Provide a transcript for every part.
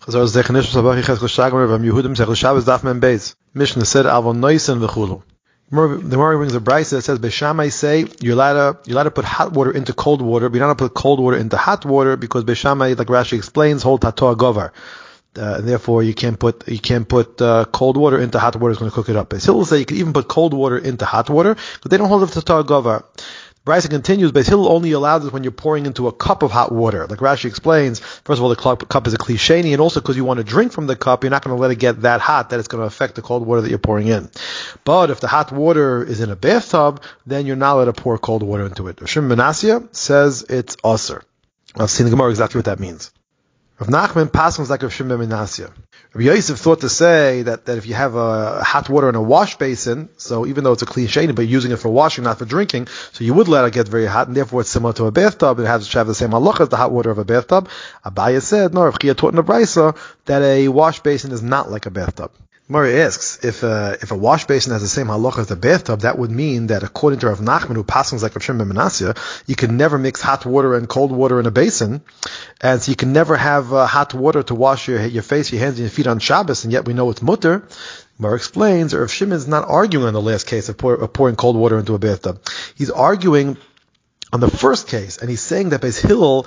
So as Zechanish Sabachi Ches Choshagomer Vam Yehudim Sech Shabbos Daf Mem Beis. Mishnah said Avon Noisen v'chulu. The Gemara brings a brayso that says Beishamai say you're allowed to put hot water into cold water, but you're not allowed to put cold water into hot water because Beishamai, like Rashi explains, hold Tatoa Govar. And therefore you can't put cold water into hot water. It's going to cook it up. Beis Hillel say you can even put cold water into hot water, but they don't hold it Tatoa Govar. Brisa continues, Beis Hillel only allows it when you're pouring into a cup of hot water. Like Rashi explains, first of all, the cup is a klisheni, and also because you want to drink from the cup, you're not going to let it get that hot that it's going to affect the cold water that you're pouring in. But if the hot water is in a bathtub, then you're not allowed to pour cold water into it. Shimon ben Asya says it's usher. I've seen the Gemara exactly what that means. Rav Nachman passes like Rav Shimon ben Asya. Rabbi Yosef thought to say that if you have a hot water in a wash basin, so even though it's a clean sheni, but you're using it for washing, not for drinking, so you would let it get very hot, and therefore it's similar to a bathtub. It has to have the same halacha as the hot water of a bathtub. Abaye said, no, Rav Chia taught in the brayso that a wash basin is not like a bathtub. Mari asks, if a wash basin has the same halacha as the bathtub, that would mean that according to Rav Nachman, who passes like Rav Shimon ben Asya, you can never mix hot water and cold water in a basin, and so you can never have hot water to wash your face, your hands, and your feet on Shabbos, and yet we know it's mutter. Mari explains, Rav Shimon is not arguing on the last case of pouring cold water into a bathtub. He's arguing on the first case, and he's saying that Beis Hillel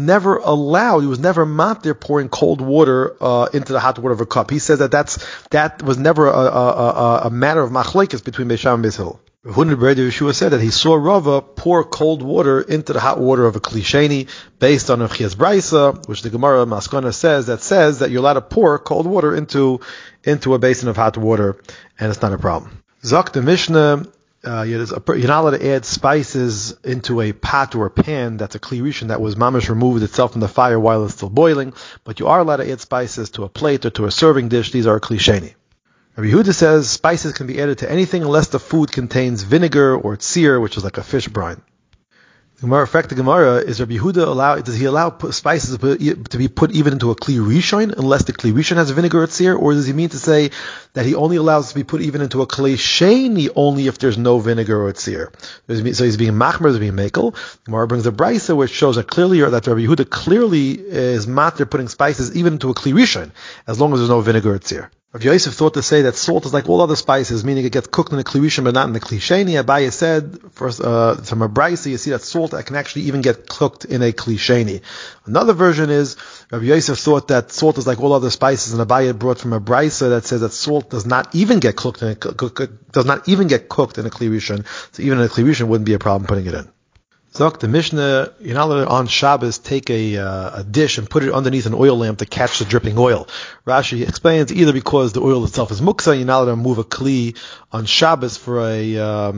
he was never mat there pouring cold water into the hot water of a cup. He says that was never a matter of machlekes between Beis Shammai and Beis Hillel. Huna Beredi Yeshua said that he saw Rava pour cold water into the hot water of a klisheni based on Rav Chia's brayso, which the Gemara Maskana says that you're allowed to pour cold water into a basin of hot water, and it's not a problem. Zok the Mishnah. You're not allowed to add spices into a pot or a pan that's a kli rishon that was mamash removed itself from the fire while it's still boiling, but you are allowed to add spices to a plate or to a serving dish. These are kli sheni. Rabbi Yehuda says spices can be added to anything unless the food contains vinegar or tzir, which is like a fish brine. The Gemara is Rabbi Yehuda does he allow spices to be put even into a kli rishon unless the kli rishon has vinegar or tzir, or does he mean to say that he only allows it to be put even into a kli sheni only if there's no vinegar or tzir? So he's being machmer, he's being makel. The Gemara brings a brayso which shows that Rabbi Yehuda clearly is matter putting spices even into a kli rishon as long as there's no vinegar or tzir. Rav Yosef thought to say that salt is like all other spices, meaning it gets cooked in the kli rishon but not in the kli sheni. Abaye said, first, from a brayso, you see that salt can actually even get cooked in a kli sheni. Another version is, Rav Yosef thought that salt is like all other spices, and Abaye brought from a brayso that says that salt does not even get cooked in a kli rishon, so even in a kli rishon wouldn't be a problem putting it in. Zok the Mishnah, you're not allowed on Shabbos take a dish and put it underneath an oil lamp to catch the dripping oil. Rashi explains either because the oil itself is muksa, you're not allowed to move a kli on Shabbos for a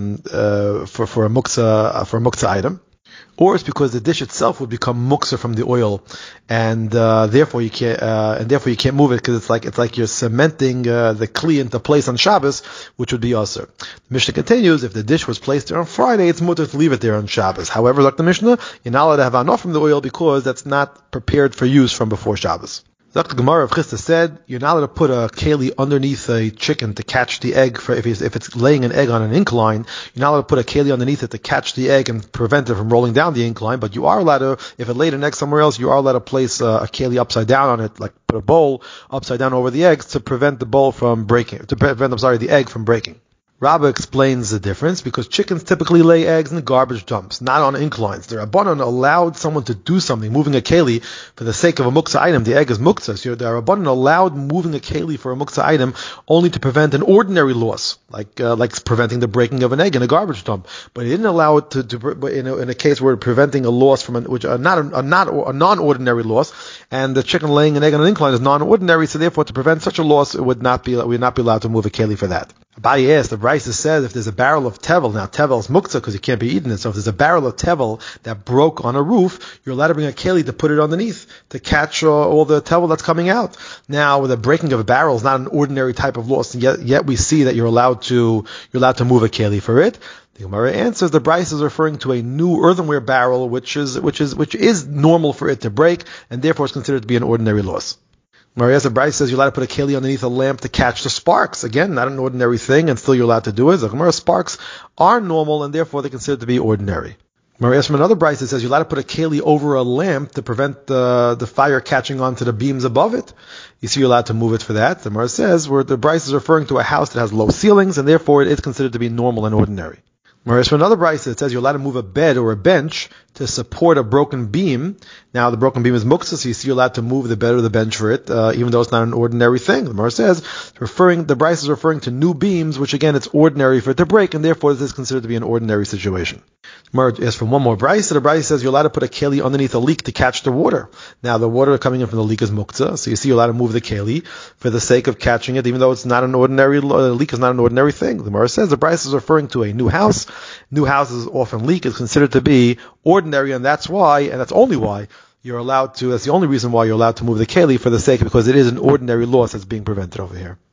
muksa item, or it's because the dish itself would become muksa from the oil, and therefore you can't move it because it's like you're cementing the kli into place on Shabbos, which would be aser. The Mishnah continues, if the dish was placed there on Friday, it's mutter to leave it there on Shabbos. However, like the Mishnah, you're not allowed to have anah from the oil because that's not prepared for use from before Shabbos. Dr. Gemara of Chisda said, you're not allowed to put a keli underneath a chicken to catch the egg. If it's laying an egg on an incline, you're not allowed to put a keli underneath it to catch the egg and prevent it from rolling down the incline, but you are allowed to, if it laid an egg somewhere else, you are allowed to place a keli upside down on it, like put a bowl upside down over the eggs to prevent the egg from breaking. Rabbah explains the difference because chickens typically lay eggs in garbage dumps, not on inclines. The Rabbanan allowed someone to do something, moving a keli for the sake of a muksa item. The egg is muksa, so the Rabbanan allowed moving a keli for a muksa item only to prevent an ordinary loss, like preventing the breaking of an egg in a garbage dump. But he didn't allow it in a case where preventing a loss from a non-ordinary loss, and the chicken laying an egg on an incline is non-ordinary. So therefore, to prevent such a loss, we would not be allowed to move a keli for that. Abaye asked, the brayso says if there's a barrel of tevel, now tevel is muktzah because you can't be eating it, so if there's a barrel of tevel that broke on a roof, you're allowed to bring a keli to put it underneath to catch all the tevel that's coming out. Now, with the breaking of a barrel is not an ordinary type of loss, and yet we see that you're allowed to move a keli for it. The Gemara answers the brayso is referring to a new earthenware barrel, which is normal for it to break, and therefore is considered to be an ordinary loss. Marias Bryce says you're allowed to put a keli underneath a lamp to catch the sparks. Again, not an ordinary thing, and still you're allowed to do it. The Gemara sparks are normal, and therefore they're considered to be ordinary. Whereas from another brayso it says you're allowed to put a keli over a lamp to prevent the fire catching onto the beams above it. You see, you're allowed to move it for that. The Gemara says where the brayso is referring to a house that has low ceilings, and therefore it is considered to be normal and ordinary. Whereas from another brayso it says you're allowed to move a bed or a bench to support a broken beam. Now the broken beam is muktzah, so you see you're allowed to move the bed or the bench for it, even though it's not an ordinary thing. The Gemara says the brayso is referring to new beams, which again it's ordinary for it to break, and therefore this is considered to be an ordinary situation. As from one more brayso, the brayso says you're allowed to put a keli underneath a leak to catch the water. Now the water coming in from the leak is muktzah, so you see you're allowed to move the keli for the sake of catching it, even though it's not an ordinary leak is not an ordinary thing. The Gemara says the brayso is referring to a new house. New houses often leak is considered to be ordinary, and that's why, and that's only why you're allowed to. That's the only reason why you're allowed to move the keli for the sake, because it is an ordinary loss that's being prevented over here.